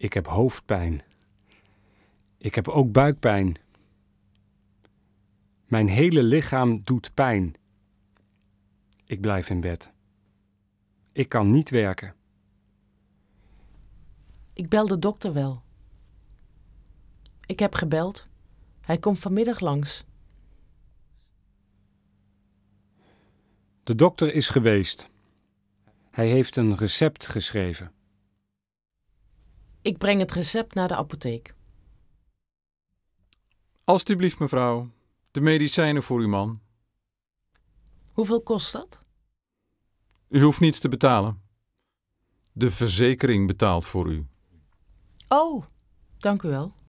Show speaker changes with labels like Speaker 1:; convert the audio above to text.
Speaker 1: Ik heb hoofdpijn. Ik heb ook buikpijn. Mijn hele lichaam doet pijn. Ik blijf in bed. Ik kan niet werken.
Speaker 2: Ik bel de dokter wel. Ik heb gebeld. Hij komt vanmiddag langs.
Speaker 1: De dokter is geweest. Hij heeft een recept geschreven.
Speaker 2: Ik breng het recept naar de apotheek.
Speaker 3: Alsjeblieft, mevrouw. De medicijnen voor uw man.
Speaker 2: Hoeveel kost dat?
Speaker 3: U hoeft niets te betalen. De verzekering betaalt voor u.
Speaker 2: Oh, dank u wel.